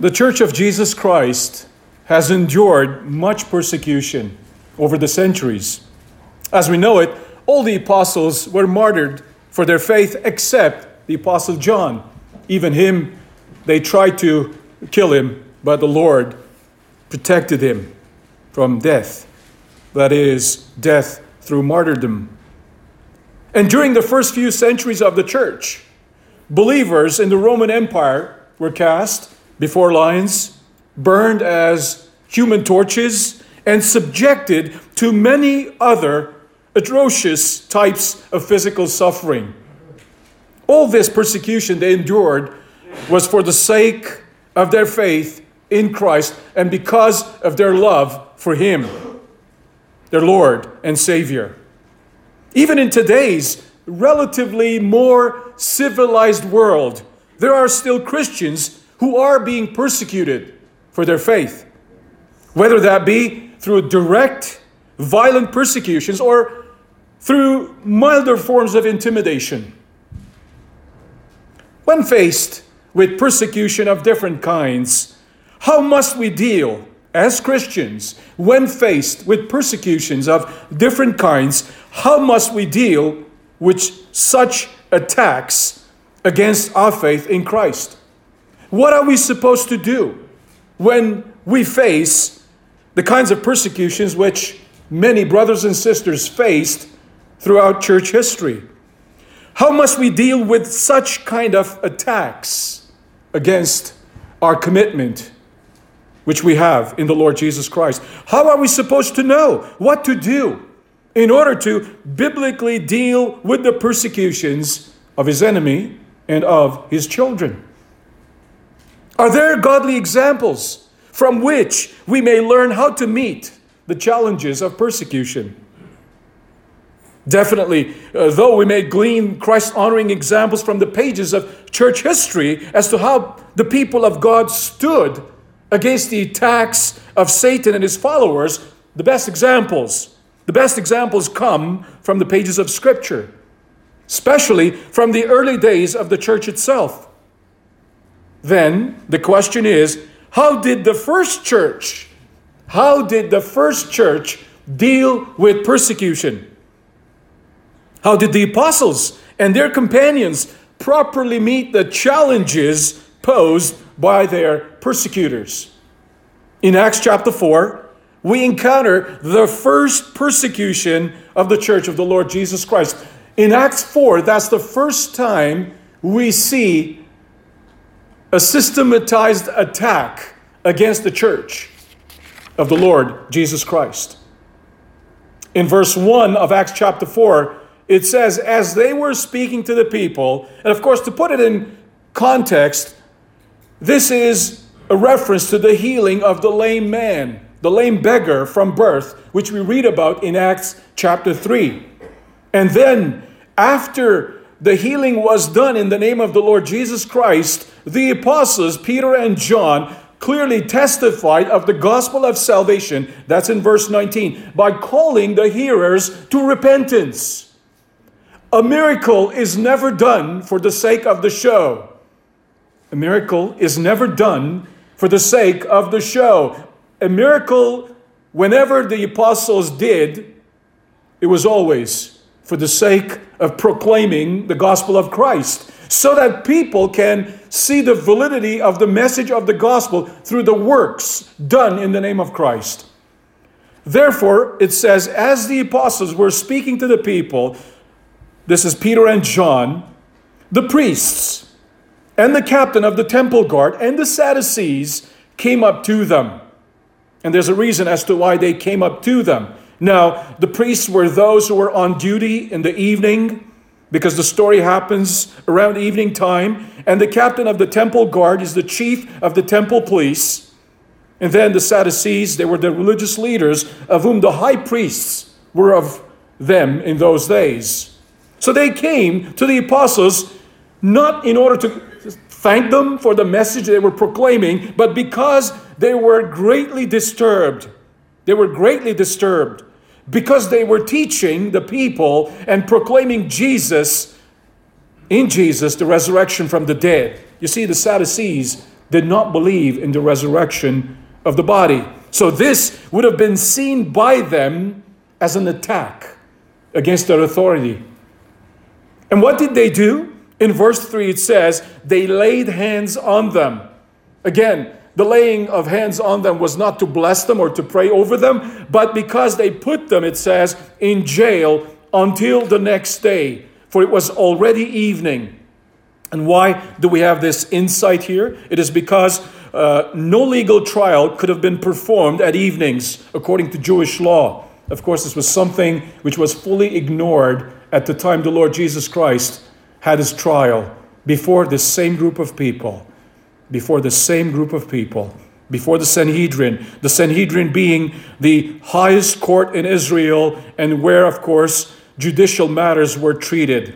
The Church of Jesus Christ has endured much persecution over the centuries. As we know it, all the apostles were martyred for their faith except the Apostle John. Even him, they tried to kill him, but the Lord protected him from death. That is, death through martyrdom. And during the first few centuries of the church, believers in the Roman Empire were cast before lions, burned as human torches, and subjected to many other atrocious types of physical suffering. All this persecution they endured was for the sake of their faith in Christ and because of their love for Him, their Lord and Savior. Even in today's relatively more civilized world, there are still Christians who are being persecuted for their faith, whether that be through direct, violent persecutions or through milder forms of intimidation. When faced with persecution of different kinds, how must we deal as Christians when faced with persecutions of different kinds? How must we deal with such attacks against our faith in Christ? What are we supposed to do when we face the kinds of persecutions which many brothers and sisters faced throughout church history? How must we deal with such kind of attacks against our commitment which we have in the Lord Jesus Christ? How are we supposed to know what to do in order to biblically deal with the persecutions of His enemy and of His children? Are there godly examples from which we may learn how to meet the challenges of persecution? Definitely, though we may glean Christ-honoring examples from the pages of church history as to how the people of God stood against the attacks of Satan and his followers, the best examples come from the pages of Scripture, especially from the early days of the church itself. Then the question is, how did the first church deal with persecution? How did the apostles and their companions properly meet the challenges posed by their persecutors? In Acts chapter 4, we encounter the first persecution of the church of the Lord Jesus Christ. In Acts 4, that's the first time we see a systematized attack against the church of the Lord Jesus Christ. In verse 1 of Acts chapter 4, it says, as they were speaking to the people, and of course, to put it in context, this is a reference to the healing of the lame man, the lame beggar from birth, which we read about in Acts chapter 3. And then, after the healing was done in the name of the Lord Jesus Christ, the apostles, Peter and John, clearly testified of the gospel of salvation, that's in verse 19, by calling the hearers to repentance. A miracle is never done for the sake of the show. A miracle is never done for the sake of the show. A miracle, whenever the apostles did, it was always for the sake of proclaiming the gospel of Christ, so that people can see the validity of the message of the gospel through the works done in the name of Christ. Therefore, it says, as the apostles were speaking to the people, this is Peter and John, the priests and the captain of the temple guard and the Sadducees came up to them. And there's a reason as to why they came up to them. Now, the priests were those who were on duty in the evening, because the story happens around evening time. And the captain of the temple guard is the chief of the temple police. And then the Sadducees, they were the religious leaders of whom the high priests were of them in those days. So they came to the apostles not in order to thank them for the message they were proclaiming, but because they were greatly disturbed. They were greatly disturbed because they were teaching the people and proclaiming in Jesus, the resurrection from the dead. You see, the Sadducees, did not believe in the resurrection of the body. So this would have been seen by them as an attack against their authority. And what did they do? In verse 3 it says, they laid hands on them. Again, the laying of hands on them was not to bless them or to pray over them, but because they put them, it says, in jail until the next day, for it was already evening. And why do we have this insight here? It is because no legal trial could have been performed at evenings according to Jewish law. Of course, this was something which was fully ignored at the time the Lord Jesus Christ had his trial before this same group of people. Before the Sanhedrin being the highest court in Israel and where, of course, judicial matters were treated.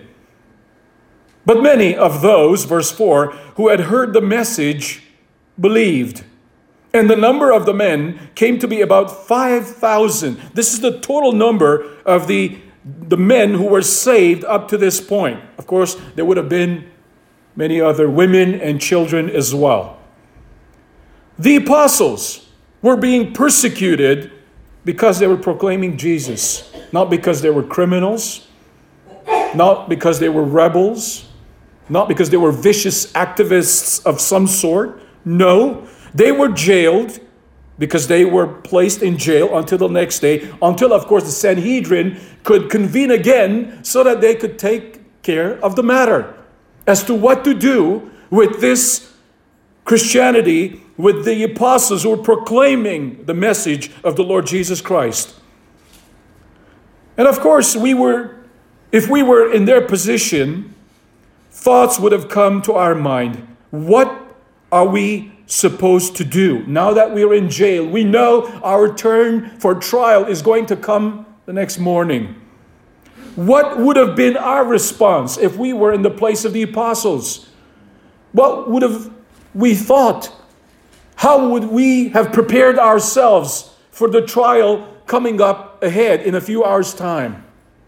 But many of those, verse 4, who had heard the message believed. And the number of the men came to be about 5,000. This is the total number of the men who were saved up to this point. Of course, there would have been many other women and children as well. The apostles were being persecuted because they were proclaiming Jesus, not because they were criminals, not because they were rebels, not because they were vicious activists of some sort. No, they were jailed because they were placed in jail until the next day, until, of course, the Sanhedrin could convene again so that they could take care of the matter as to what to do with this Christianity, with the apostles who were proclaiming the message of the Lord Jesus Christ. And of course, if we were in their position, thoughts would have come to our mind. What are we supposed to do? Now that we are in jail, we know our turn for trial is going to come the next morning. What would have been our response if we were in the place of the apostles? What would have we thought? How would we have prepared ourselves for the trial coming up ahead in a few hours' time?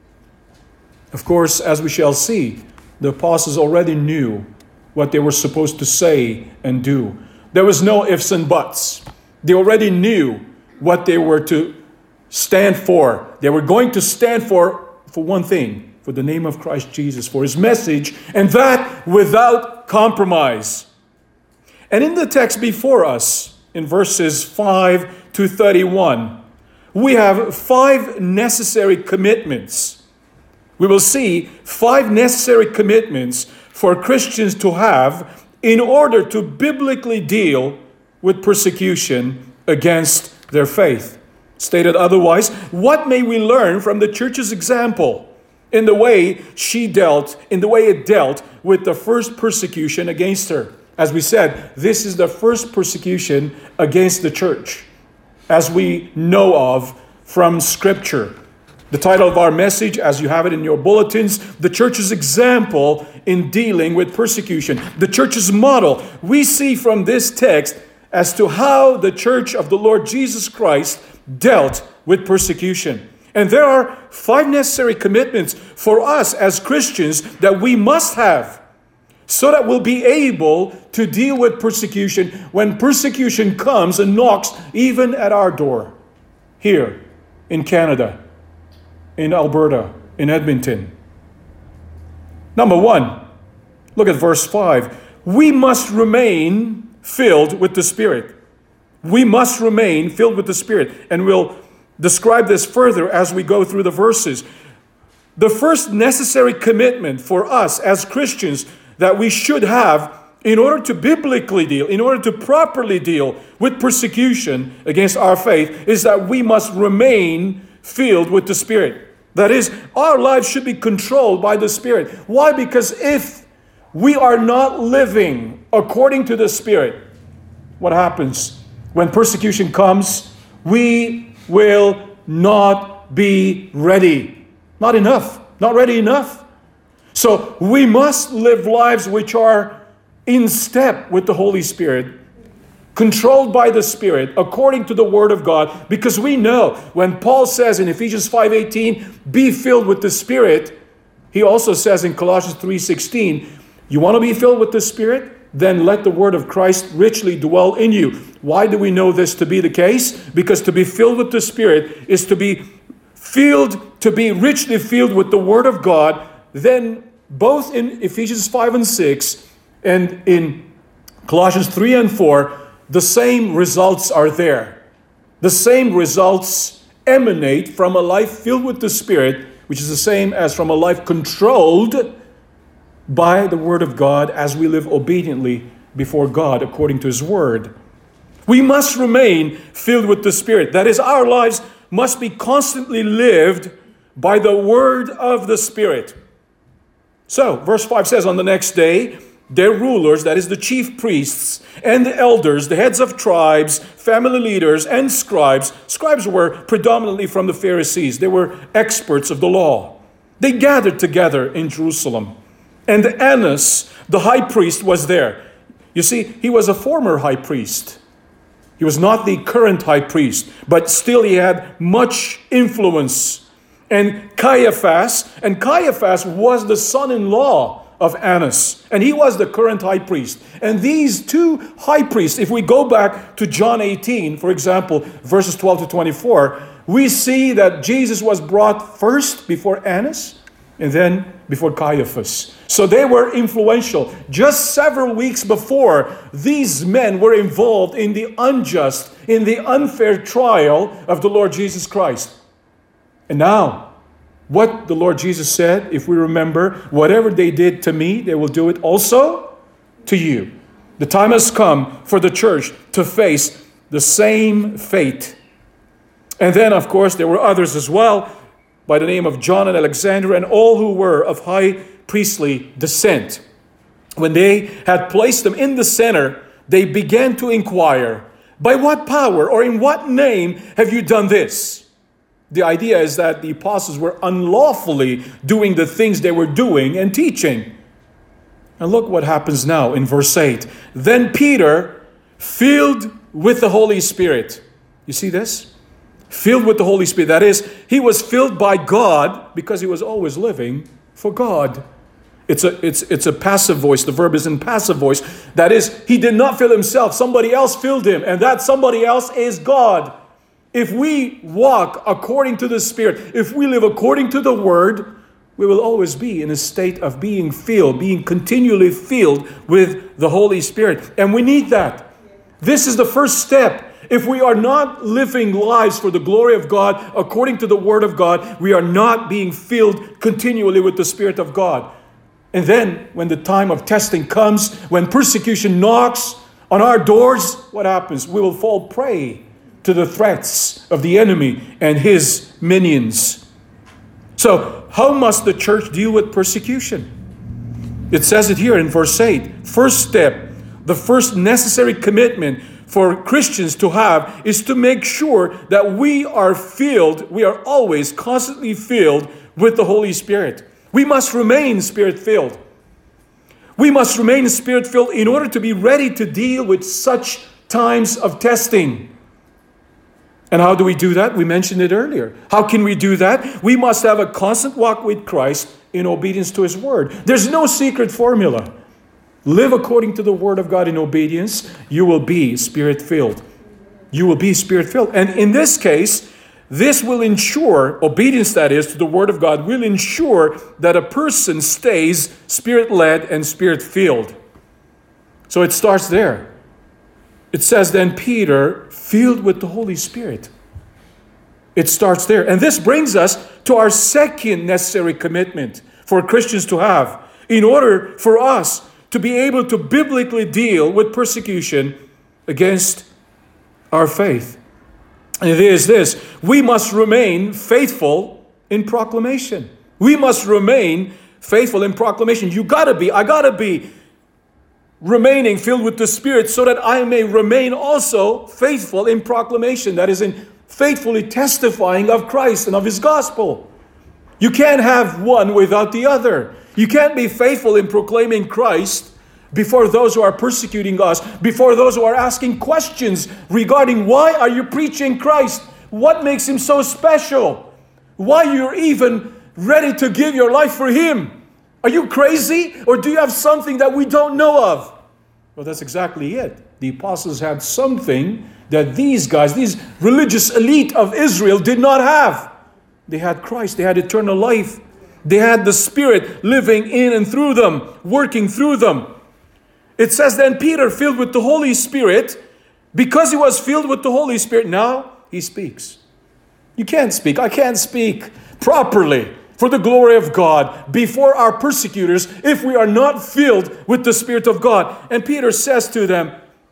Of course, as we shall see, the apostles already knew what they were supposed to say and do. There was no ifs and buts. They already knew what they were to stand for. They were going to stand for one thing, for the name of Christ Jesus, for his message, and that without compromise. And in the text before us, in verses 5 to 31, we have 5 necessary commitments. We will see 5 necessary commitments for Christians to have in order to biblically deal with persecution against their faith. Stated otherwise, what may we learn from the church's example in the way it dealt with the first persecution against her? As we said, this is the first persecution against the church, as we know of from Scripture. The title of our message, as you have it in your bulletins, the church's example in dealing with persecution. The church's model. We see from this text as to how the church of the Lord Jesus Christ dealt with persecution. And there are 5 necessary commitments for us as Christians that we must have so that we'll be able to deal with persecution when persecution comes and knocks even at our door here in Canada, in Alberta, in Edmonton. Number 1, look at verse 5. We must remain filled with the Spirit. We must remain filled with the Spirit. And we'll describe this further as we go through the verses. The first necessary commitment for us as Christians that we should have in order to biblically deal, in order to properly deal with persecution against our faith, is that we must remain filled with the Spirit. That is, our lives should be controlled by the Spirit. Why? Because if we are not living according to the Spirit, what happens? When persecution comes, we will not be ready. Not enough. Not ready enough. So we must live lives which are in step with the Holy Spirit, controlled by the Spirit, according to the Word of God, because we know when Paul says in Ephesians 5:18, be filled with the Spirit, he also says in Colossians 3:16, you want to be filled with the Spirit? then let the word of Christ richly dwell in you. Why do we know this to be the case? Because to be filled with the Spirit is to be richly filled with the word of God. Then both in Ephesians 5 and 6 and in Colossians 3 and 4, the same results are there. The same results emanate from a life filled with the Spirit, which is the same as from a life controlled by the Word of God as we live obediently before God according to His Word. We must remain filled with the Spirit. That is, our lives must be constantly lived by the Word of the Spirit. So, verse 5 says, on the next day, their rulers, that is the chief priests and the elders, the heads of tribes, family leaders, and scribes. Scribes were predominantly from the Pharisees. They were experts of the law. They gathered together in Jerusalem. And Annas, the high priest, was there. You see, he was a former high priest. He was not the current high priest, but still he had much influence. And Caiaphas was the son-in-law of Annas, and he was the current high priest. And these two high priests, if we go back to John 18, for example, verses 12 to 24, we see that Jesus was brought first before Annas and then before Caiaphas. So they were influential. Just several weeks before, these men were involved in the unjust, in the unfair trial of the Lord Jesus Christ. And now, what the Lord Jesus said, if we remember, whatever they did to me, they will do it also to you. The time has come for the church to face the same fate. And then, of course, there were others as well, by the name of John and Alexander, and all who were of high priestly descent. When they had placed them in the center, they began to inquire, by what power or in what name have you done this? The idea is that the apostles were unlawfully doing the things they were doing and teaching. And look what happens now in verse 8. Then Peter, filled with the Holy Spirit. You see this? Filled with the Holy Spirit. That is, he was filled by God because he was always living for God. It's a passive voice. The verb is in passive voice. That is, he did not fill himself. Somebody else filled him. And that somebody else is God. If we walk according to the Spirit, if we live according to the Word, we will always be in a state of being filled, being continually filled with the Holy Spirit. And we need that. This is the first step. If we are not living lives for the glory of God, according to the Word of God, we are not being filled continually with the Spirit of God. And then, when the time of testing comes, when persecution knocks on our doors, what happens? We will fall prey to the threats of the enemy and his minions. So, how must the church deal with persecution? It says it here in verse 8. First step, the first necessary commitment for Christians to have is to make sure that we are always constantly filled with the Holy Spirit. We must remain Spirit-filled. We must remain Spirit-filled in order to be ready to deal with such times of testing. And how do we do that? We mentioned it earlier. How can we do that? We must have a constant walk with Christ in obedience to His Word. There's no secret formula. Live according to the Word of God in obedience. You will be Spirit-filled. You will be Spirit-filled. And in this case, this will ensure, obedience that is, to the Word of God, will ensure that a person stays Spirit-led and Spirit-filled. So it starts there. It says then Peter, filled with the Holy Spirit. It starts there. And this brings us to our second necessary commitment for Christians to have in order for us to be able to biblically deal with persecution against our faith. And it is this: we must remain faithful in proclamation. We must remain faithful in proclamation. I gotta be remaining filled with the Spirit so that I may remain also faithful in proclamation. That is, in faithfully testifying of Christ and of His gospel. You can't have one without the other. You can't be faithful in proclaiming Christ before those who are persecuting us, before those who are asking questions regarding why are you preaching Christ? What makes Him so special? Why you're even ready to give your life for Him? Are you crazy? Or do you have something that we don't know of? Well, that's exactly it. The apostles had something that these guys, these religious elite of Israel, did not have. They had Christ. They had eternal life. They had the Spirit living in and through them, working through them. It says then Peter, filled with the Holy Spirit, because he was filled with the Holy Spirit, now he speaks. You can't speak. I can't speak properly for the glory of God before our persecutors if we are not filled with the Spirit of God. And Peter says to them,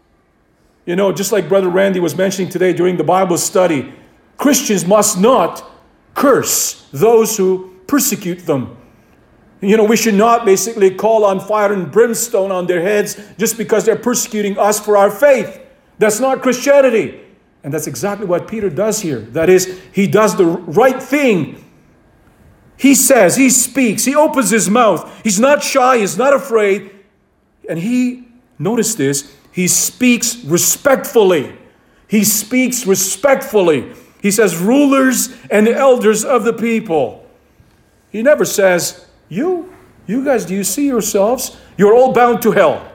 just like Brother Randy was mentioning today during the Bible study, Christians must not curse those who persecute them. We should not basically call on fire and brimstone on their heads just because they're persecuting us for our faith. That's not Christianity. And that's exactly what Peter does here. That is, he does the right thing. He says, he speaks, he opens his mouth. He's not shy, he's not afraid. And notice this, he speaks respectfully. He speaks respectfully. He says, rulers and elders of the people. He never says, you guys, do you see yourselves? You're all bound to hell.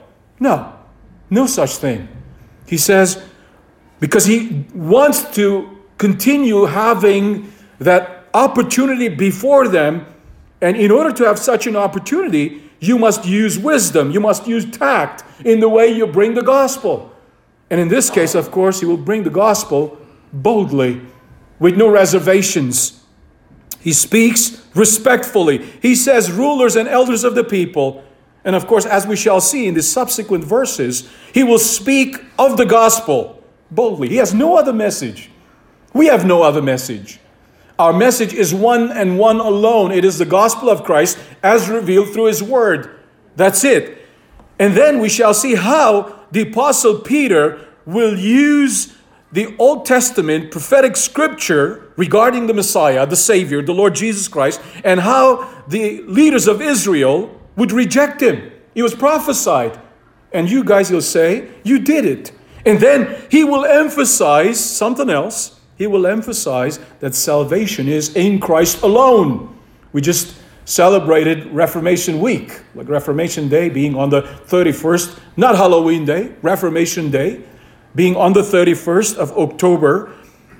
No such thing. He says, because he wants to continue having that opportunity before them. And in order to have such an opportunity, you must use wisdom. You must use tact in the way you bring the gospel. And in this case, of course, he will bring the gospel boldly, with no reservations. He speaks respectfully. He says, rulers and elders of the people. And of course, as we shall see in the subsequent verses, he will speak of the gospel boldly. He has no other message. We have no other message. Our message is one and one alone. It is the gospel of Christ as revealed through his word. That's it. And then we shall see how the Apostle Peter will use the Old Testament prophetic scripture regarding the Messiah, the Savior, the Lord Jesus Christ, and how the leaders of Israel would reject him. He was prophesied. And you guys will say, you did it. And then he will emphasize something else. He will emphasize that salvation is in Christ alone. We just celebrated Reformation Week, like Reformation Day being on the 31st, not Halloween Day, Reformation Day being on the 31st of October.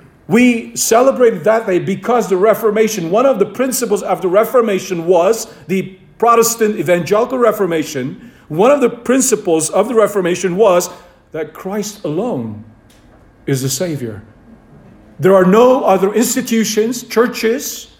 We celebrated that day because the Reformation, one of the principles of the Reformation was the Protestant Evangelical Reformation. One of the principles of the Reformation was that Christ alone is the Savior. There are no other institutions, churches,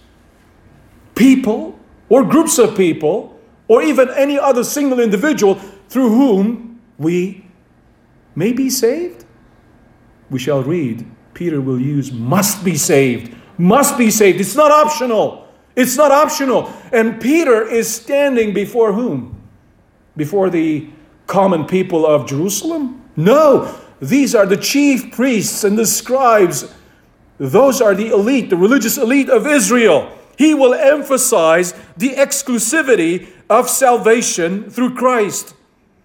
people, or groups of people, or even any other single individual through whom we may be saved. We shall read, Peter will use must be saved. Must be saved. It's not optional. It's not optional. And Peter is standing before whom? Before the common people of Jerusalem? No. These are the chief priests and the scribes. Those are the elite, the religious elite of Israel. He will emphasize the exclusivity of salvation through Christ.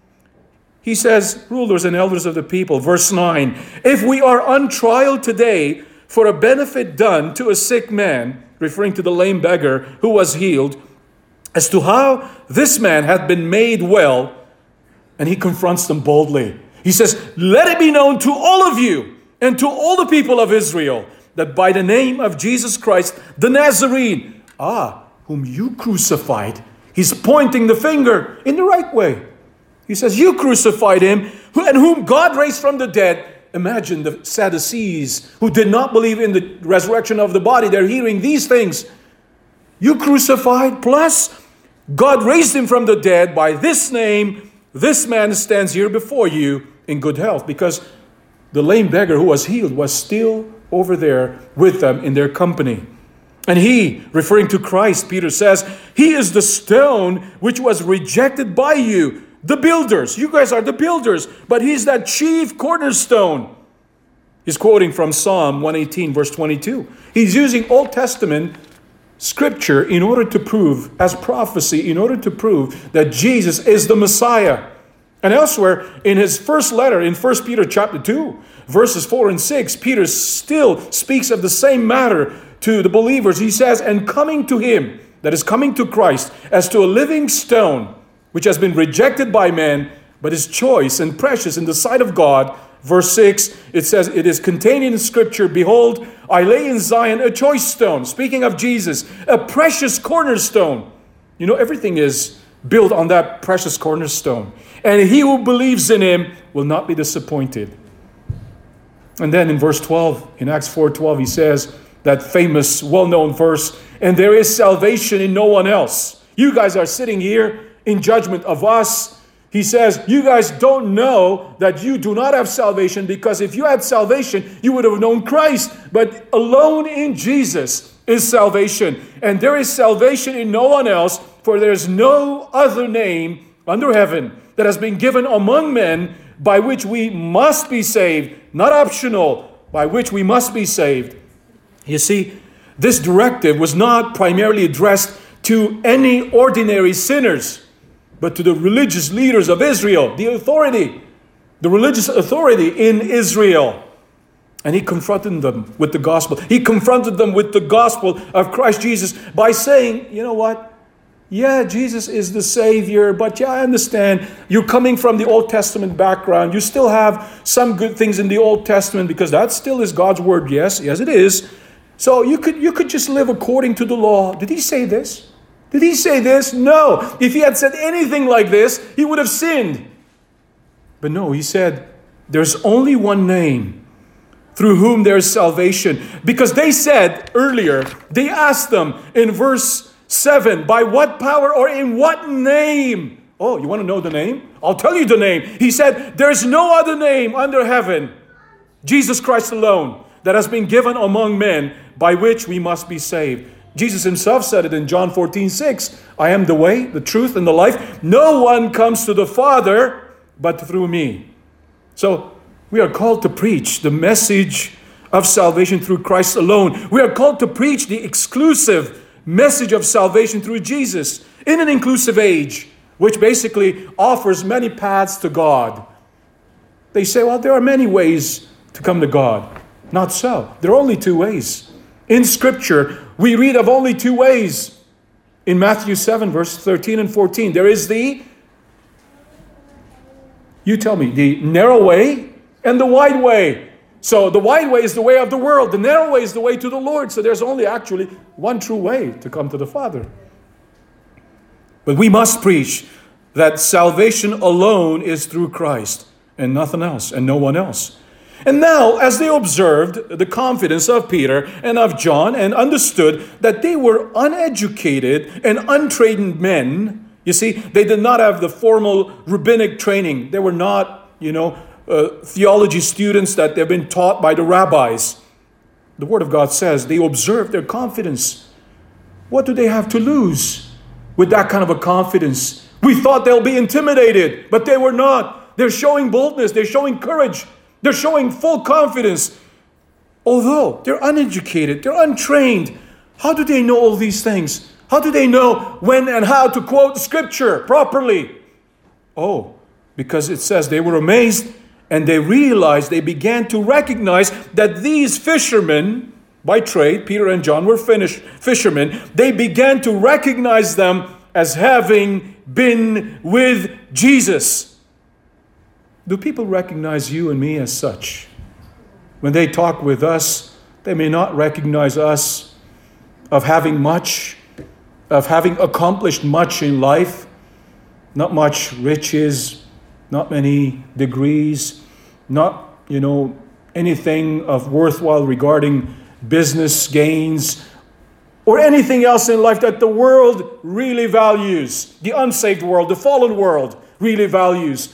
He says, rulers and elders of the people, verse 9, if we are on trial today for a benefit done to a sick man, referring to the lame beggar who was healed, as to how this man hath been made well, and he confronts them boldly. He says, let it be known to all of you and to all the people of Israel that by the name of Jesus Christ, the Nazarene, whom you crucified. He's pointing the finger in the right way. He says, you crucified him, and whom God raised from the dead. Imagine the Sadducees who did not believe in the resurrection of the body. They're hearing these things. You crucified, plus God raised him from the dead. By this name, this man stands here before you in good health. Because the lame beggar who was healed was still over there with them in their company. And he, referring to Christ, Peter says, he is the stone which was rejected by you, the builders. You guys are the builders, but he's that chief cornerstone. He's quoting from Psalm 118, verse 22. He's using Old Testament scripture in order to prove, as prophecy, in order to prove that Jesus is the Messiah. And elsewhere, in his first letter, in 1 Peter chapter 2, verses 4 and 6, Peter still speaks of the same matter to the believers. He says, and coming to him, that is coming to Christ, as to a living stone, which has been rejected by men, but is choice and precious in the sight of God. Verse 6, it says, it is contained in Scripture, behold, I lay in Zion a choice stone. Speaking of Jesus, a precious cornerstone. You know, everything is built on that precious cornerstone. And he who believes in him will not be disappointed. And then in verse 12, in Acts 4:12, he says that famous, well-known verse, and there is salvation in no one else. You guys are sitting here in judgment of us. He says, you guys don't know that you do not have salvation, because if you had salvation, you would have known Christ. But alone in Jesus is salvation. And there is salvation in no one else, for there is no other name under heaven that has been given among men by which we must be saved. Not optional, by which we must be saved. You see, this directive was not primarily addressed to any ordinary sinners, but to the religious leaders of Israel, the religious authority in Israel. And he confronted them with the gospel. He confronted them with the gospel of Christ Jesus by saying, you know what? Yeah, Jesus is the Savior, but yeah, I understand. You're coming from the Old Testament background. You still have some good things in the Old Testament, because that still is God's word. Yes, it is. So you could just live according to the law. Did he say this? Did he say this? No. If he had said anything like this, he would have sinned. But no, he said, there's only one name through whom there is salvation. Because they said earlier, they asked them in verse 7, by what power or in what name? Oh, you want to know the name? I'll tell you the name. He said, there's no other name under heaven, Jesus Christ alone, that has been given among men by which we must be saved. Jesus himself said it in John 14:6. I am the way, the truth, and the life. No one comes to the Father but through me. So we are called to preach the message of salvation through Christ alone. We are called to preach the exclusive message of salvation through Jesus in an inclusive age, which basically offers many paths to God. They say, well, there are many ways to come to God. Not so. There are only two ways. In Scripture, we read of only two ways. In Matthew 7, verse 13 and 14, there is the narrow way and the wide way. So the wide way is the way of the world. The narrow way is the way to the Lord. So there's only actually one true way to come to the Father. But we must preach that salvation alone is through Christ and nothing else and no one else. And now, as they observed the confidence of Peter and of John and understood that they were uneducated and untrained men, you see, they did not have the formal rabbinic training. They were not, theology students that they've been taught by the rabbis. The Word of God says they observed their confidence. What do they have to lose with that kind of a confidence? We thought they'll be intimidated, but they were not. They're showing boldness. They're showing courage. They're showing full confidence. Although they're uneducated, they're untrained. How do they know all these things? How do they know when and how to quote Scripture properly? Oh, because it says they were amazed and they began to recognize that these fishermen, by trade, Peter and John were fishermen, they began to recognize them as having been with Jesus. Do people recognize you and me as such? When they talk with us, they may not recognize us of having much, of having accomplished much in life, not much riches, not many degrees, not, anything of worthwhile regarding business gains or anything else in life that the world really values. The unsaved world, the fallen world really values.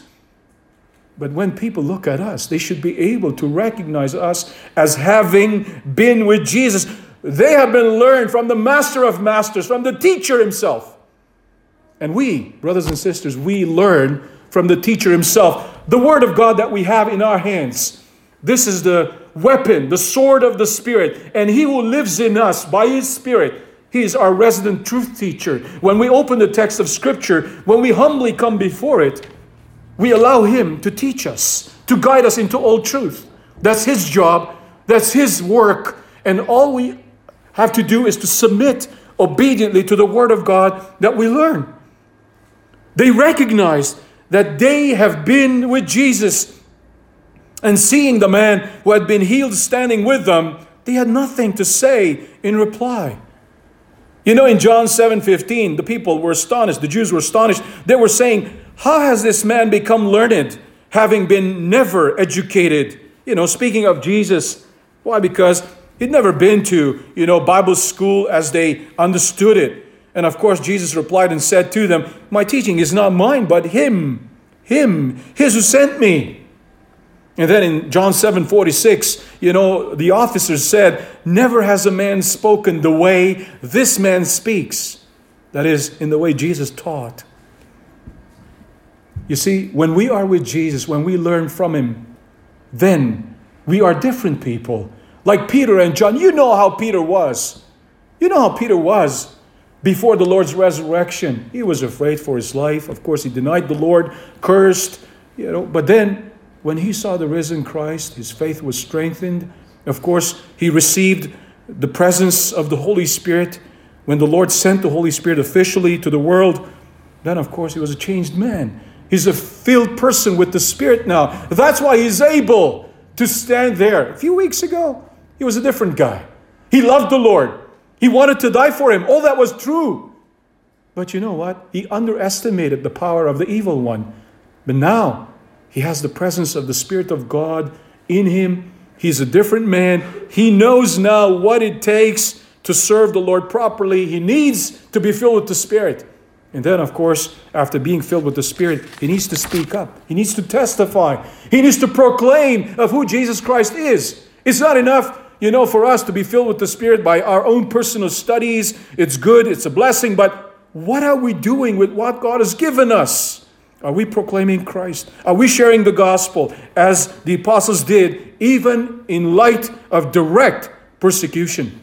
But when people look at us, they should be able to recognize us as having been with Jesus. They have been learned from the Master of Masters, from the teacher himself. And we, brothers and sisters, we learn from the teacher himself. The Word of God that we have in our hands. This is the weapon, the sword of the Spirit. And he who lives in us by his Spirit, he is our resident truth teacher. When we open the text of Scripture, when we humbly come before it, we allow him to teach us, to guide us into all truth. That's his job. That's his work. And all we have to do is to submit obediently to the Word of God that we learn. They recognized that they have been with Jesus and seeing the man who had been healed standing with them, they had nothing to say in reply. You know, in John 7:15, the people were astonished. The Jews were astonished. They were saying, how has this man become learned, having been never educated? You know, speaking of Jesus. Why? Because he'd never been to, Bible school as they understood it. And of course, Jesus replied and said to them, my teaching is not mine, but him, his who sent me. And then in John 7:46, the officers said, never has a man spoken the way this man speaks. That is, in the way Jesus taught. You see, when we are with Jesus, when we learn from him, then we are different people. Like Peter and John. You know how Peter was. You know how Peter was before the Lord's resurrection. He was afraid for his life. Of course, he denied the Lord, cursed, But then, when he saw the risen Christ, his faith was strengthened. Of course, he received the presence of the Holy Spirit. When the Lord sent the Holy Spirit officially to the world, then of course he was a changed man. He's a filled person with the Spirit now. That's why he's able to stand there. A few weeks ago, he was a different guy. He loved the Lord. He wanted to die for him. All that was true. But you know what? He underestimated the power of the evil one. But now, he has the presence of the Spirit of God in him. He's a different man. He knows now what it takes to serve the Lord properly. He needs to be filled with the Spirit. And then, of course, after being filled with the Spirit, he needs to speak up. He needs to testify. He needs to proclaim of who Jesus Christ is. It's not enough, for us to be filled with the Spirit by our own personal studies. It's good. It's a blessing. But what are we doing with what God has given us? Are we proclaiming Christ? Are we sharing the gospel as the apostles did, even in light of direct persecution?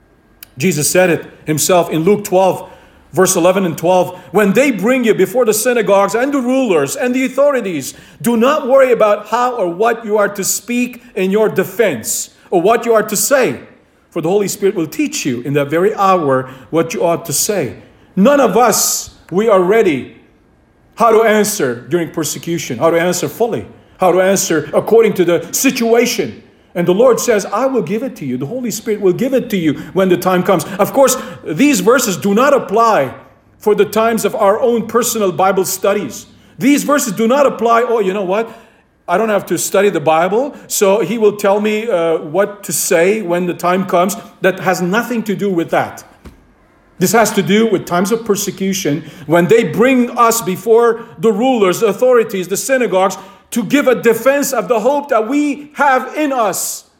Jesus said it himself in Luke 12, verse 11 and 12. When they bring you before the synagogues and the rulers and the authorities, do not worry about how or what you are to speak in your defense or what you are to say. For the Holy Spirit will teach you in that very hour what you ought to say. None of us, we are ready how to answer during persecution, how to answer fully, how to answer according to the situation. And the Lord says, I will give it to you. The Holy Spirit will give it to you when the time comes. Of course, these verses do not apply for the times of our own personal Bible studies. These verses do not apply, you know what? I don't have to study the Bible, so he will tell me what to say when the time comes. That has nothing to do with that. This has to do with times of persecution when they bring us before the rulers, the authorities, the synagogues to give a defense of the hope that we have in us.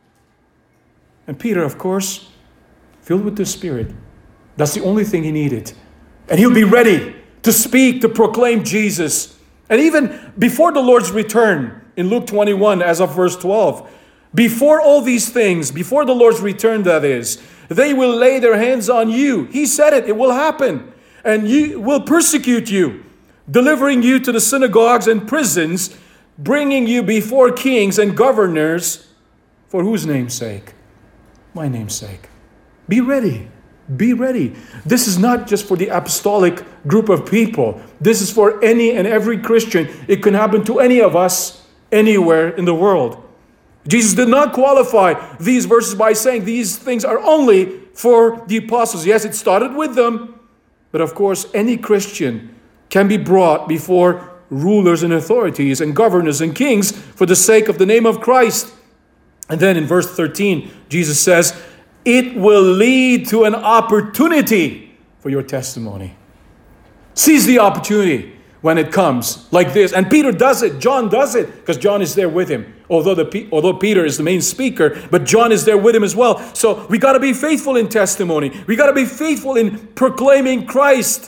And Peter, of course, filled with the Spirit, that's the only thing he needed. And he'll be ready to speak, to proclaim Jesus. And even before the Lord's return, in Luke 21, as of verse 12, before all these things, before the Lord's return, that is, they will lay their hands on you. He said it will happen. And you will persecute you, delivering you to the synagogues and prisons, bringing you before kings and governors, for whose name's sake? My name's sake. Be ready. Be ready. This is not just for the apostolic group of people. This is for any and every Christian. It can happen to any of us anywhere in the world. Jesus did not qualify these verses by saying these things are only for the apostles. Yes, it started with them. But of course, any Christian can be brought before rulers and authorities and governors and kings for the sake of the name of Christ. And then in verse 13, Jesus says, it will lead to an opportunity for your testimony. Seize the opportunity when it comes like this. And Peter does it. John does it because John is there with him. Although Peter is the main speaker, but John is there with him as well. So we got to be faithful in testimony. We got to be faithful in proclaiming Christ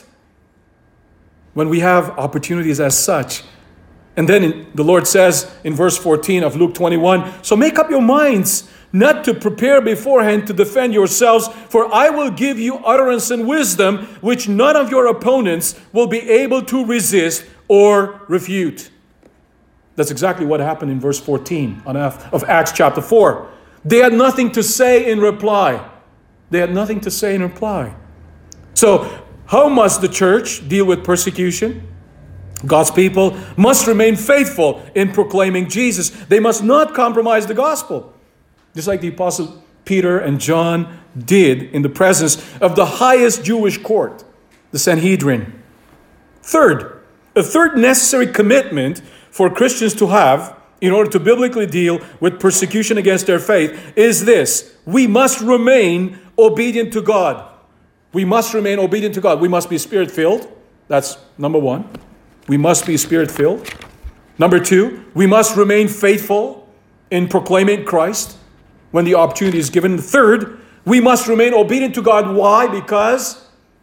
when we have opportunities as such. And then the Lord says in verse 14 of Luke 21, so make up your minds not to prepare beforehand to defend yourselves, for I will give you utterance and wisdom, which none of your opponents will be able to resist or refute. That's exactly what happened in verse 14 of Acts chapter 4. They had nothing to say in reply. They had nothing to say in reply. So, how must the church deal with persecution? God's people must remain faithful in proclaiming Jesus. They must not compromise the gospel. Just like the Apostle Peter and John did in the presence of the highest Jewish court, the Sanhedrin. A third necessary commitment for Christians to have in order to biblically deal with persecution against their faith is this: we must remain obedient to God. We must remain obedient to God. We must be Spirit-filled. That's number one. We must be Spirit-filled. Number two, we must remain faithful in proclaiming Christ when the opportunity is given. Third, we must remain obedient to God. Why? Because,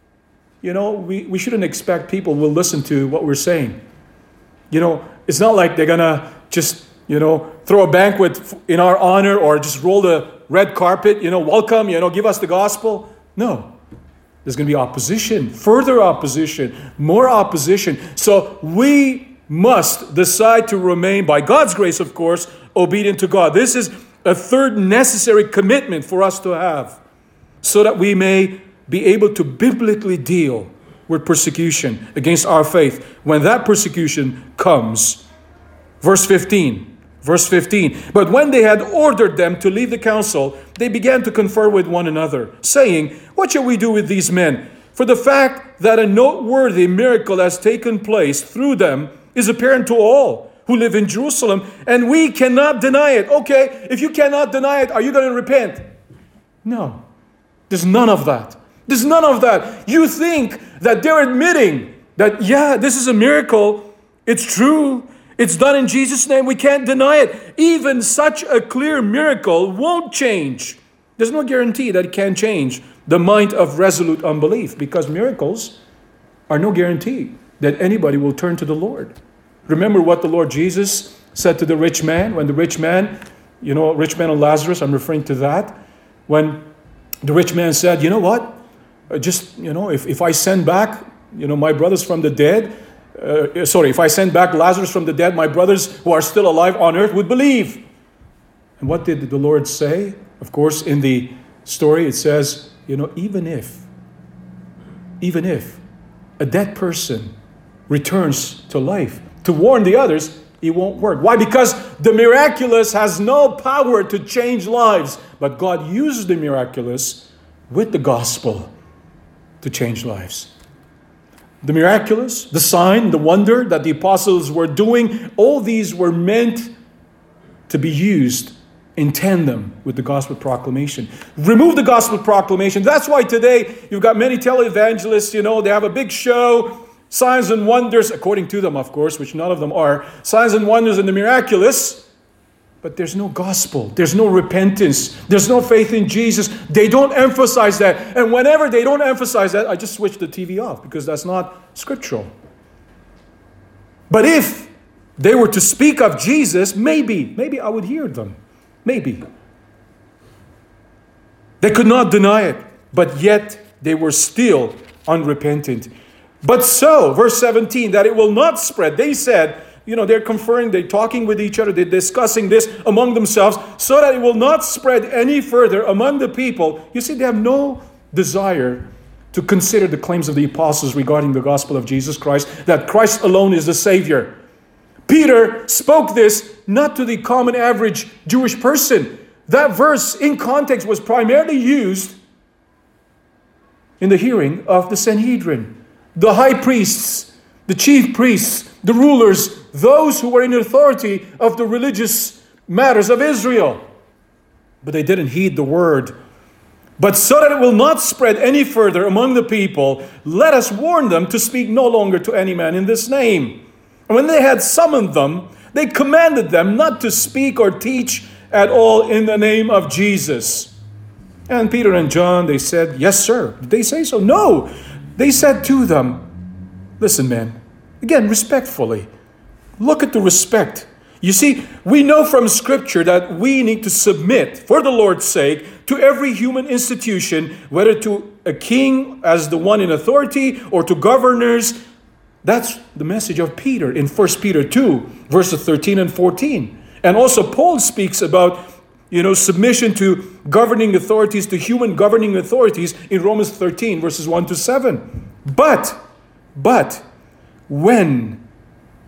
we shouldn't expect people will listen to what we're saying. It's not like they're going to just, throw a banquet in our honor or just roll the red carpet, welcome, give us the gospel. No. There's going to be opposition, further opposition, more opposition. So we must decide to remain, by God's grace, of course, obedient to God. This is a third necessary commitment for us to have so that we may be able to biblically deal with persecution against our faith when that persecution comes. Verse 15. But when they had ordered them to leave the council, they began to confer with one another, saying, "What shall we do with these men? For the fact that a noteworthy miracle has taken place through them is apparent to all who live in Jerusalem, and we cannot deny it." Okay, if you cannot deny it, are you going to repent? No. There's none of that. There's none of that. You think that they're admitting that, yeah, this is a miracle. It's true. It's done in Jesus' name. We can't deny it. Even such a clear miracle won't change. There's no guarantee that it can change the mind of resolute unbelief, because miracles are no guarantee that anybody will turn to the Lord. Remember what the Lord Jesus said to the rich man, when the rich man, rich man and Lazarus, I'm referring to that, when the rich man said, if I send back, my brothers from the dead, if I send back Lazarus from the dead, my brothers who are still alive on earth would believe. And what did the Lord say? Of course, in the story, it says, even if a dead person returns to life, to warn the others, it won't work. Why? Because the miraculous has no power to change lives. But God uses the miraculous with the gospel to change lives. The miraculous, the sign, the wonder that the apostles were doing, all these were meant to be used in tandem with the gospel proclamation. Remove the gospel proclamation. That's why today you've got many televangelists, they have a big show, signs and wonders, according to them, of course, which none of them are, signs and wonders and the miraculous, but there's no gospel, there's no repentance, there's no faith in Jesus. They don't emphasize that. And whenever they don't emphasize that, I just switch the TV off, because that's not scriptural. But if they were to speak of Jesus, maybe I would hear them. Maybe. They could not deny it, but yet they were still unrepentant. But so, verse 17, that it will not spread. They said, they're conferring, they're talking with each other, they're discussing this among themselves, so that it will not spread any further among the people. You see, they have no desire to consider the claims of the apostles regarding the gospel of Jesus Christ, that Christ alone is the Savior. Peter spoke this not to the common average Jewish person. That verse in context was primarily used in the hearing of the Sanhedrin, the high priests, the chief priests, the rulers, those who were in authority of the religious matters of Israel. But they didn't heed the word. But so that it will not spread any further among the people, let us warn them to speak no longer to any man in this name. And when they had summoned them, they commanded them not to speak or teach at all in the name of Jesus. And Peter and John, they said, "Yes, sir." Did they say so? No. They said to them, "Listen, man," again, respectfully, look at the respect. You see, we know from Scripture that we need to submit, for the Lord's sake, to every human institution, whether to a king as the one in authority or to governors. That's the message of Peter in 1 Peter 2, verses 13 and 14. And also Paul speaks about, submission to governing authorities, to human governing authorities in Romans 13, verses 1 to 7. But when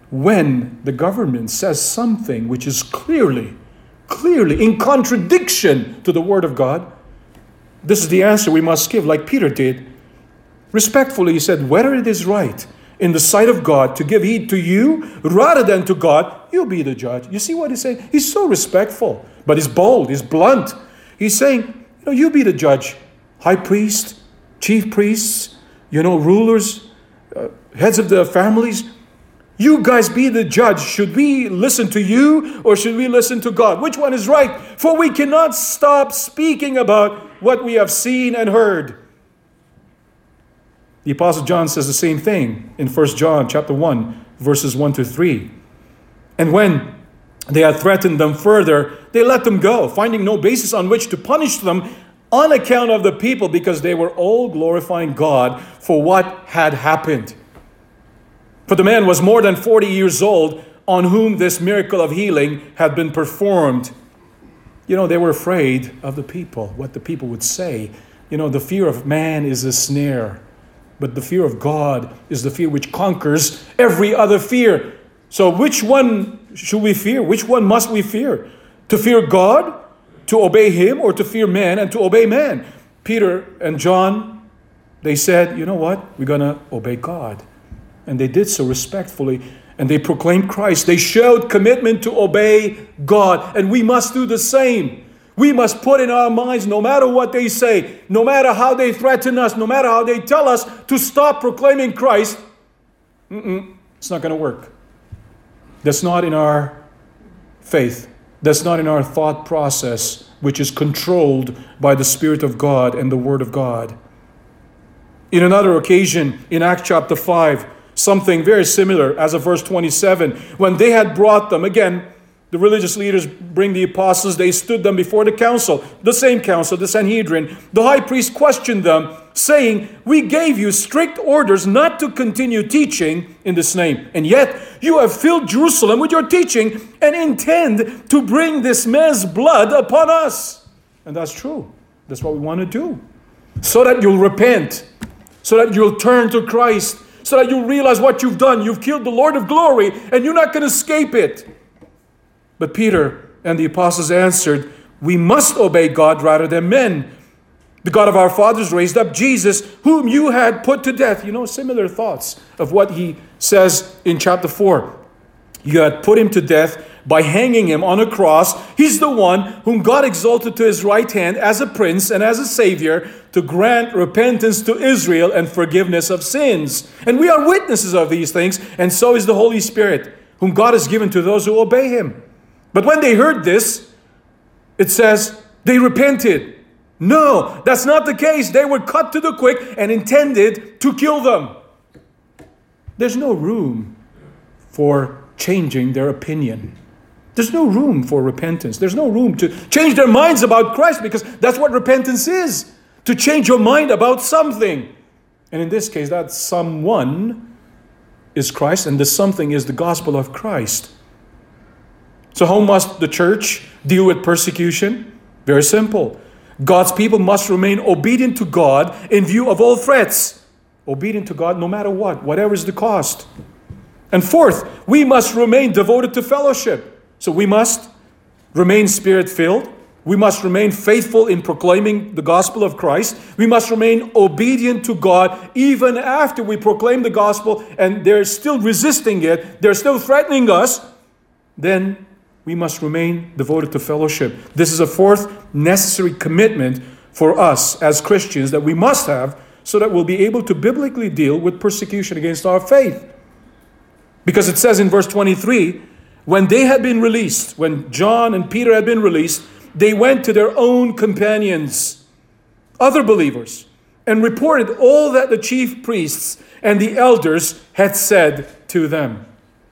when the government says something which is clearly in contradiction to the Word of God, this is the answer we must give, like Peter did. Respectfully, he said, whether it is right in the sight of God to give heed to you rather than to God, you be the judge. You see what he's saying? He's so respectful, but he's bold, he's blunt. He's saying, you be the judge. High priest, chief priests, rulers, heads of the families. You guys be the judge. Should we listen to you or should we listen to God? Which one is right? For we cannot stop speaking about what we have seen and heard. The Apostle John says the same thing in 1 John chapter 1, verses 1 to 3. And when they had threatened them further, they let them go, finding no basis on which to punish them on account of the people, because they were all glorifying God for what had happened. For the man was more than 40 years old on whom this miracle of healing had been performed. They were afraid of the people, what the people would say. The fear of man is a snare, but the fear of God is the fear which conquers every other fear. So which one should we fear? Which one must we fear? To fear God, to obey Him, or to fear man and to obey man? Peter and John, they said, you know what? We're going to obey God. And they did so respectfully. And they proclaimed Christ. They showed commitment to obey God. And we must do the same. We must put in our minds, no matter what they say, no matter how they threaten us, no matter how they tell us to stop proclaiming Christ, it's not going to work. That's not in our faith. That's not in our thought process, which is controlled by the Spirit of God and the Word of God. In another occasion, in Acts chapter 5, something very similar, as of verse 27, when they had brought them, again, the religious leaders bring the apostles, they stood them before the council, the same council, the Sanhedrin. The high priest questioned them, saying, we gave you strict orders not to continue teaching in this name, and yet you have filled Jerusalem with your teaching and intend to bring this man's blood upon us. And that's true. That's what we want to do. So that you'll repent, so that you'll turn to Christ, so that you'll realize what you've done. You've killed the Lord of glory, and you're not going to escape it. But Peter and the apostles answered, we must obey God rather than men. The God of our fathers raised up Jesus, whom you had put to death. Similar thoughts of what he says in chapter 4. You had put him to death by hanging him on a cross. He's the one whom God exalted to his right hand as a prince and as a savior to grant repentance to Israel and forgiveness of sins. And we are witnesses of these things, and so is the Holy Spirit, whom God has given to those who obey him. But when they heard this, it says they repented. No, that's not the case. They were cut to the quick and intended to kill them. There's no room for changing their opinion. There's no room for repentance. There's no room to change their minds about Christ, because that's what repentance is. To change your mind about something. And in this case, that someone is Christ, and the something is the gospel of Christ. So how must the church deal with persecution? Very simple. God's people must remain obedient to God in view of all threats. Obedient to God no matter what, whatever is the cost. And fourth, we must remain devoted to fellowship. So we must remain Spirit-filled. We must remain faithful in proclaiming the gospel of Christ. We must remain obedient to God even after we proclaim the gospel and they're still resisting it, they're still threatening us. Then we must remain devoted to fellowship. This is a fourth necessary commitment for us as Christians that we must have so that we'll be able to biblically deal with persecution against our faith. Because it says in verse 23, when they had been released, when John and Peter had been released, they went to their own companions, other believers, and reported all that the chief priests and the elders had said to them.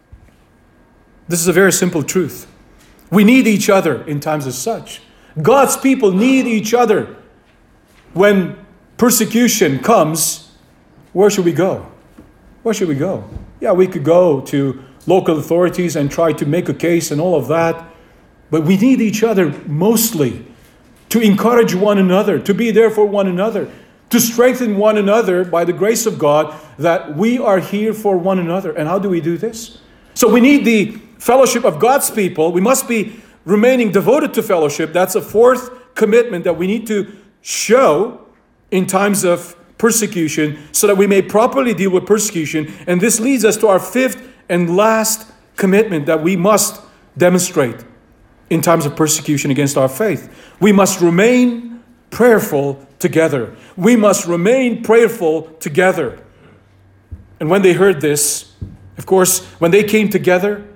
This is a very simple truth. We need each other in times as such. God's people need each other. When persecution comes, where should we go? Where should we go? Yeah, we could go to local authorities and try to make a case and all of that. But we need each other mostly to encourage one another, to be there for one another, to strengthen one another by the grace of God, that we are here for one another. And how do we do this? So we need the fellowship of God's people. We must be remaining devoted to fellowship. That's a fourth commitment that we need to show in times of persecution so that we may properly deal with persecution. And this leads us to our fifth and last commitment that we must demonstrate in times of persecution against our faith. We must remain prayerful together. We must remain prayerful together. And when they heard this, of course, when they came together,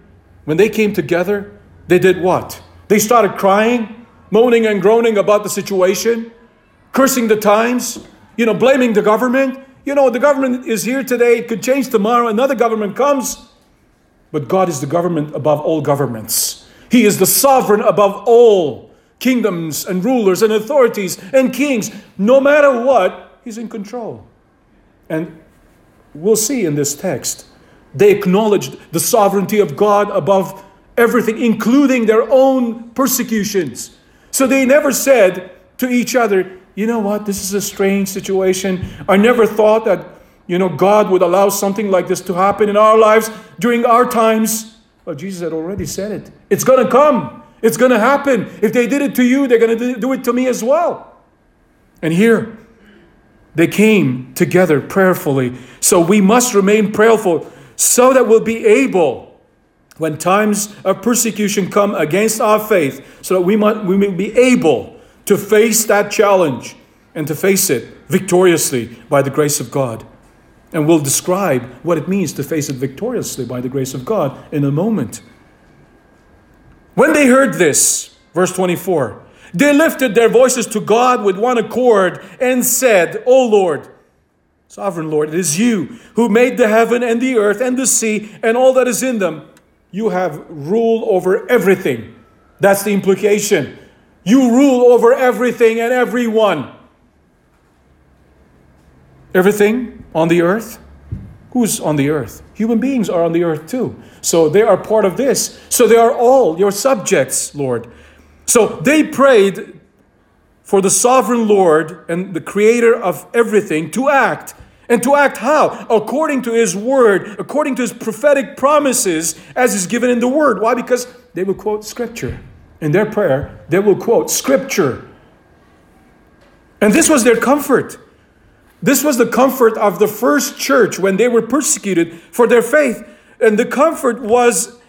they did what? They started crying, moaning and groaning about the situation, cursing the times, blaming the government. The government is here today. It could change tomorrow. Another government comes. But God is the government above all governments. He is the sovereign above all kingdoms and rulers and authorities and kings. No matter what, He's in control. And we'll see in this text, they acknowledged the sovereignty of God above everything, including their own persecutions. So they never said to each other, you know what, this is a strange situation. I never thought that, God would allow something like this to happen in our lives during our times. Well, Jesus had already said it. It's going to come. It's going to happen. If they did it to you, they're going to do it to me as well. And here, they came together prayerfully. So we must remain prayerful so that we'll be able, when times of persecution come against our faith, so that we may be able to face that challenge and to face it victoriously by the grace of God. And we'll describe what it means to face it victoriously by the grace of God in a moment. When they heard this, verse 24, they lifted their voices to God with one accord and said, O Lord, sovereign Lord, it is you who made the heaven and the earth and the sea and all that is in them. You have rule over everything. That's the implication. You rule over everything and everyone. Everything on the earth? Who's on the earth? Human beings are on the earth too. So they are part of this. So they are all your subjects, Lord. So they prayed for the sovereign Lord and the creator of everything to act. And to act how? According to His word, according to His prophetic promises as is given in the word. Why? Because they will quote Scripture. In their prayer, they will quote Scripture. And this was their comfort. This was the comfort of the first church when they were persecuted for their faith. And the comfort was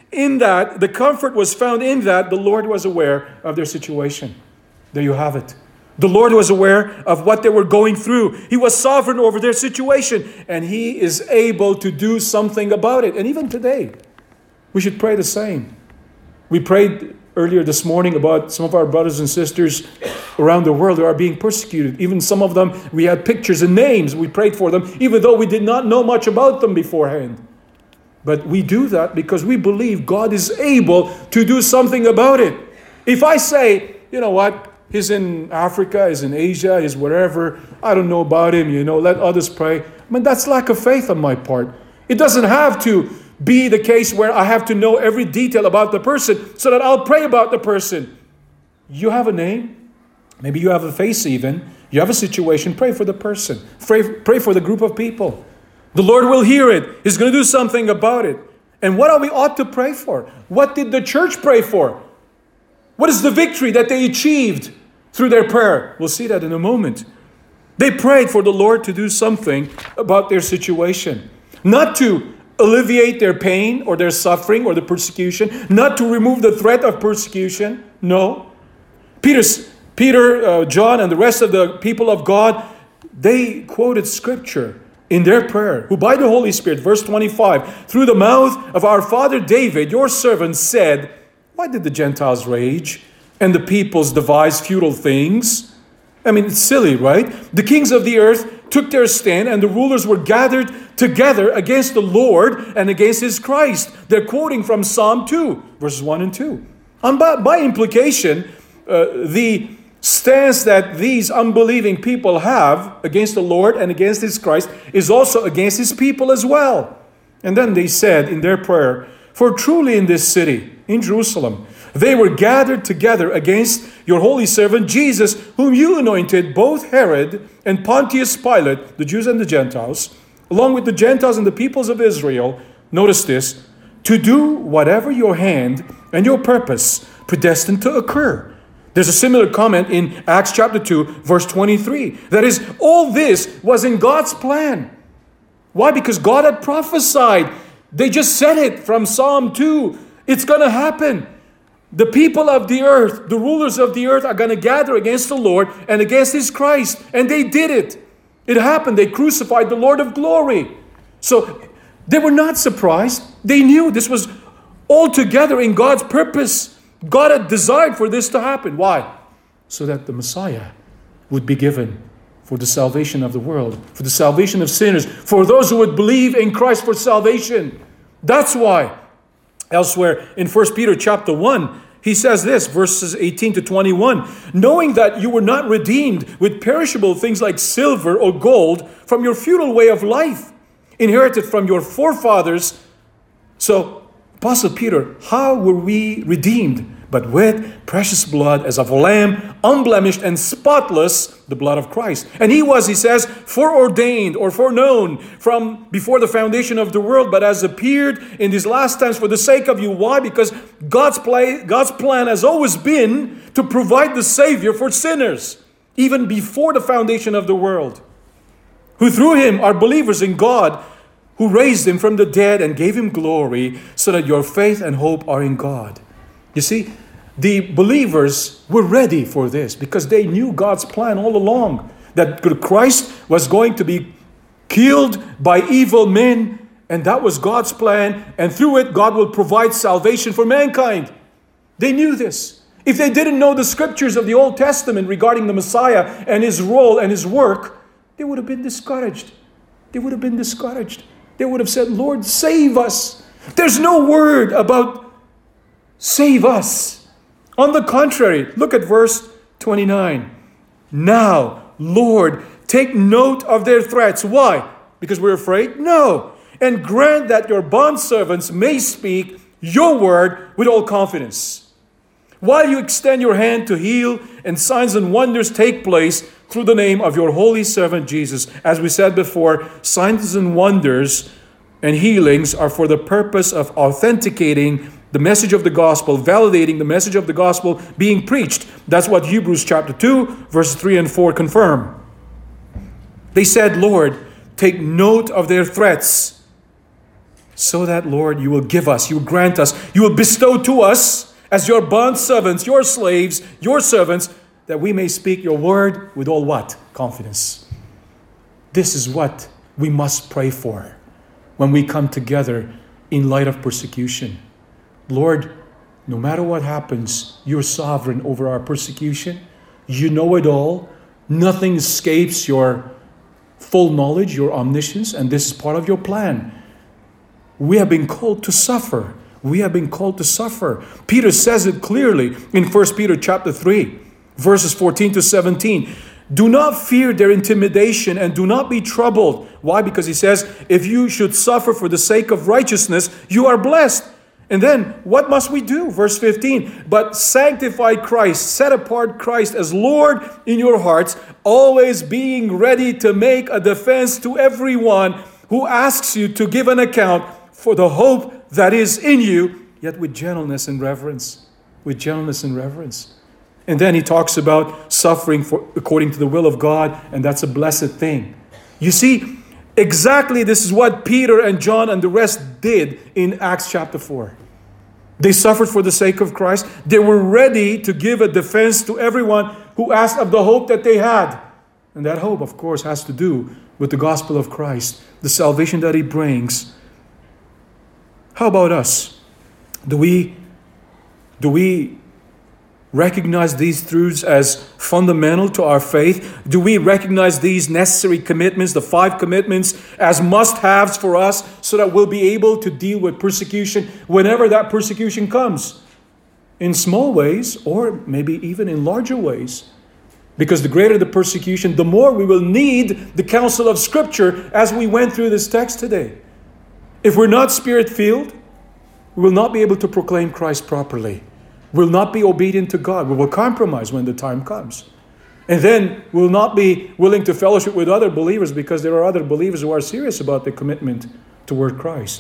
found in that the Lord was aware of their situation. There you have it. The Lord was aware of what they were going through. He was sovereign over their situation. And He is able to do something about it. And even today, we should pray the same. We prayed earlier this morning about some of our brothers and sisters around the world who are being persecuted. Even some of them, we had pictures and names. We prayed for them, even though we did not know much about them beforehand. But we do that because we believe God is able to do something about it. If I say, you know what, He's in Africa, He's in Asia, He's wherever, I don't know about Him, let others pray. That's lack of faith on my part. It doesn't have to be the case where I have to know every detail about the person so that I'll pray about the person. You have a name. Maybe you have a face even. You have a situation. Pray for the person. Pray for the group of people. The Lord will hear it. He's going to do something about it. And what are we ought to pray for? What did the church pray for? What is the victory that they achieved through their prayer? We'll see that in a moment. They prayed for the Lord to do something about their situation. Not to alleviate their pain or their suffering or the persecution. Not to remove the threat of persecution. No. Peter, John, and the rest of the people of God, they quoted Scripture in their prayer, who by the Holy Spirit, verse 25, through the mouth of our father David, your servant, said, why did the Gentiles rage and the peoples devise futile things? It's silly, right? The kings of the earth took their stand and the rulers were gathered together against the Lord and against His Christ. They're quoting from Psalm 2, verses 1 and 2. And by implication, the stance that these unbelieving people have against the Lord and against His Christ is also against His people as well. And then they said in their prayer, for truly in this city, in Jerusalem, they were gathered together against your holy servant Jesus, whom you anointed, both Herod and Pontius Pilate, the Jews and the Gentiles, along with the Gentiles and the peoples of Israel, notice this, to do whatever your hand and your purpose predestined to occur. There's a similar comment in Acts chapter 2, verse 23. That is, all this was in God's plan. Why? Because God had prophesied. They just said it from Psalm 2. It's going to happen. The people of the earth, the rulers of the earth are going to gather against the Lord and against His Christ. And they did it. It happened. They crucified the Lord of glory. So they were not surprised. They knew this was altogether in God's purpose. God had desired for this to happen. Why? So that the Messiah would be given for the salvation of the world, for the salvation of sinners, for those who would believe in Christ for salvation. That's why. Elsewhere in 1 Peter chapter 1, he says this, verses 18 to 21, knowing that you were not redeemed with perishable things like silver or gold from your futile way of life, inherited from your forefathers. So, Apostle Peter, how were we redeemed? But with precious blood as of a lamb, unblemished and spotless, the blood of Christ. And he was, he says, foreordained or foreknown from before the foundation of the world, but has appeared in these last times for the sake of you. Why? Because God's plan has always been to provide the Savior for sinners, even before the foundation of the world, who through Him are believers in God, who raised Him from the dead and gave Him glory, so that your faith and hope are in God. You see, the believers were ready for this because they knew God's plan all along, that Christ was going to be killed by evil men, and that was God's plan, and through it God will provide salvation for mankind. They knew this. If they didn't know the scriptures of the Old Testament regarding the Messiah and His role and His work, they would have been discouraged. They would have been discouraged. They would have said, Lord, save us. There's no word about save us. On the contrary, look at verse 29. Now, Lord, take note of their threats. Why? Because we're afraid? No. And grant that your bondservants may speak your word with all confidence, while you extend your hand to heal and signs and wonders take place through the name of your holy servant Jesus. As we said before, signs and wonders and healings are for the purpose of authenticating the message of the gospel, validating the message of the gospel being preached. That's what Hebrews chapter 2, verses 3 and 4 confirm. They said, Lord, take note of their threats, so that, Lord, you will give us, you will grant us, you will bestow to us as your bondservants, your slaves, your servants, that we may speak your word with all what? Confidence. This is what we must pray for when we come together in light of persecution. Lord, no matter what happens, you're sovereign over our persecution. You know it all. Nothing escapes your full knowledge, your omniscience, and this is part of your plan. We have been called to suffer. We have been called to suffer. Peter says it clearly in 1 Peter chapter 3, verses 14 to 17. Do not fear their intimidation and do not be troubled. Why? Because he says, if you should suffer for the sake of righteousness, you are blessed. And then, what must we do? Verse 15, but sanctify Christ, set apart Christ as Lord in your hearts, always being ready to make a defense to everyone who asks you to give an account for the hope that is in you, yet with gentleness and reverence. With gentleness and reverence. And then he talks about suffering according to the will of God, and that's a blessed thing. You see, exactly this is what Peter and John and the rest did in Acts chapter 4. They suffered for the sake of Christ. They were ready to give a defense to everyone who asked of the hope that they had. And that hope, of course, has to do with the gospel of Christ, the salvation that He brings. How about us? Do we recognize these truths as fundamental to our faith? Do we recognize these necessary commitments, the 5 commitments, as must-haves for us so that we'll be able to deal with persecution whenever that persecution comes? In small ways, or maybe even in larger ways. Because the greater the persecution, the more we will need the counsel of Scripture as we went through this text today. If we're not Spirit-filled, we will not be able to proclaim Christ properly. Will not be obedient to God. We will compromise when the time comes. And then we will not be willing to fellowship with other believers because there are other believers who are serious about their commitment toward Christ.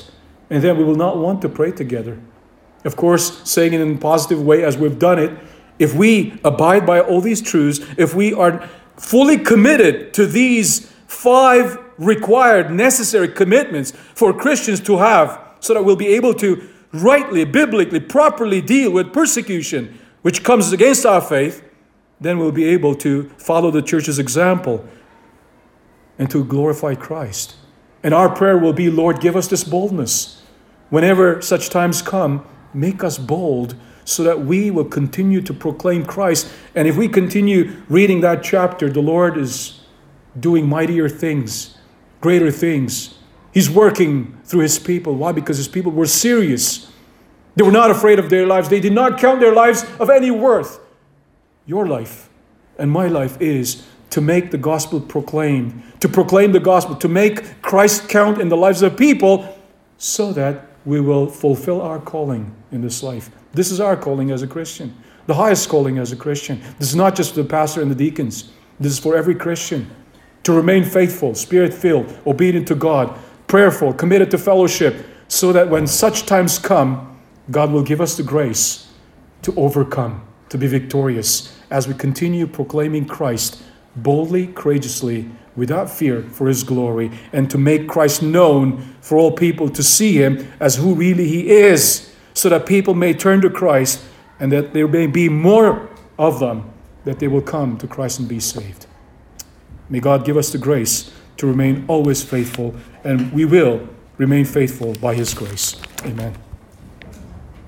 And then we will not want to pray together. Of course, saying it in a positive way as we've done it, if we abide by all these truths, if we are fully committed to these 5 required, necessary commitments for Christians to have, so that we'll be able to rightly, biblically, properly deal with persecution, which comes against our faith, then we'll be able to follow the church's example and to glorify Christ. And our prayer will be, Lord, give us this boldness. Whenever such times come, make us bold so that we will continue to proclaim Christ. And if we continue reading that chapter, the Lord is doing mightier things, greater things. He's working through His people. Why? Because His people were serious. They were not afraid of their lives. They did not count their lives of any worth. Your life and my life is to make the gospel proclaimed, to proclaim the gospel, to make Christ count in the lives of people so that we will fulfill our calling in this life. This is our calling as a Christian, the highest calling as a Christian. This is not just for the pastor and the deacons. This is for every Christian to remain faithful, Spirit-filled, obedient to God, prayerful, committed to fellowship, so that when such times come, God will give us the grace to overcome, to be victorious as we continue proclaiming Christ boldly, courageously, without fear for His glory, and to make Christ known for all people to see Him as who really He is, so that people may turn to Christ and that there may be more of them, that they will come to Christ and be saved. May God give us the grace to remain always faithful, and we will remain faithful by His grace. Amen.